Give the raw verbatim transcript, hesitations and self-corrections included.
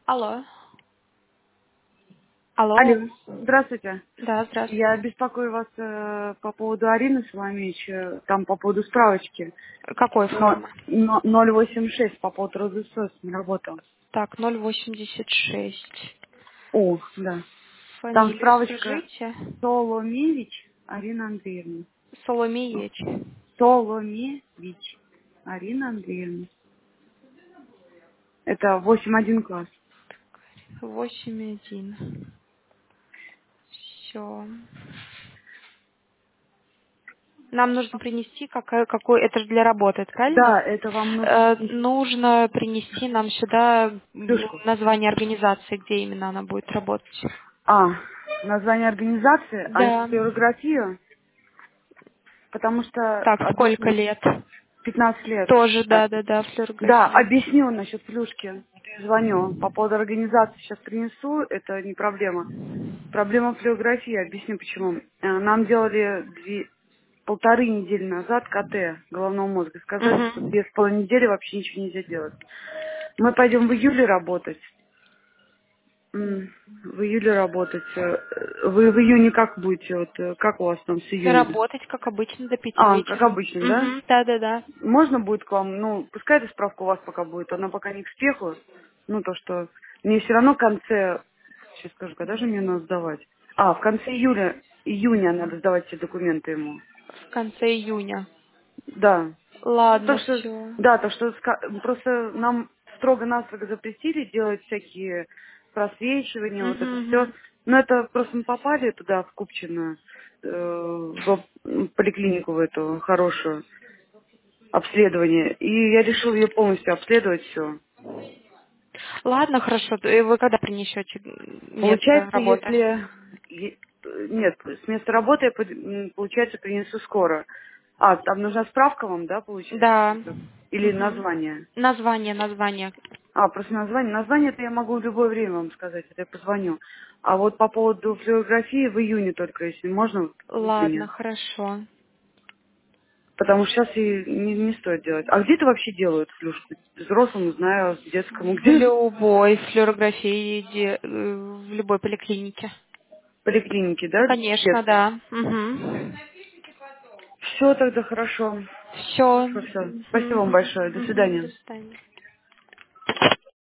Алло. Алло. Алло, здравствуйте. Да, Я здравствуйте. беспокою вас э, по поводу Арины Соломеич, э, там по поводу справочки. Какой Но, формы? но ноль восемь шесть по поводу Родосос не работал. Так, ноль восемьдесят шесть. О, да. Там Фамилию справочка скажите. Соломевич Арина Андреевна. Соломееч. Соломевич Арина Андреевна. Это восемь один класс. восемь один. Все. Нам нужно принести, какой, какой это же для работы, это правильно? Да, это вам нужно Э, принести нужно принести нам сюда м, флешку. название организации, где именно она будет работать. А, название организации, а Да. флюорографию, потому что, Так, сколько объясню, лет? пятнадцать лет. Тоже, А, да, да, да, Да, флюорография. объясню насчет плюшки. Звоню. По поводу организации сейчас принесу, это не проблема. Проблема флюорографии, объясню почему. Э, Нам делали две, полторы недели назад КТ головного мозга. Сказали, что Угу. две с половиной недели вообще ничего нельзя делать. Мы пойдем в июле работать. М, В июле работать. Э, Вы в июне как будете? Вот, э, как у вас там с июнем? Работать, как обычно, до пяти А, как вечера. обычно, да? Угу, да-да-да. Можно будет к вам, ну, пускай эта справка у вас пока будет, она пока не к спеху. Ну, то, что мне все равно в конце, сейчас скажу, когда же мне надо сдавать? А, в конце июля, июня надо сдавать все документы ему. В конце июня. Да. То, Ладно, что, все. да, то, что ска- просто нам строго-настрого запретили делать всякие просвечивания, вот это все. Угу, Но это просто мы попали туда, в Купчино, э, в поликлинику в эту хорошую. Обследование. И я решил ее полностью обследовать все. Ладно, хорошо. И вы когда принесете место Получается, работы? если... е- Нет, с места работы я, под- м, получается, принесу скоро. А, там нужна справка вам, да, получается? Да. Что-то? Или Угу. название? Название, название. А, просто название. Название это я могу в любое время вам сказать, это я позвоню. А вот по поводу флюорографии в июне только, если можно, вот в Ладно, июне. хорошо. Потому что сейчас и не, не стоит делать. А где-то вообще делают флюшку? Взрослому знаю, детскому В где? любой флюорографии, иди, э, в любой поликлинике. Поликлиники, да, Конечно, детской? да. Угу. Все тогда хорошо. Все. Хорошо, все. Спасибо вам большое. До До свидания. свидания.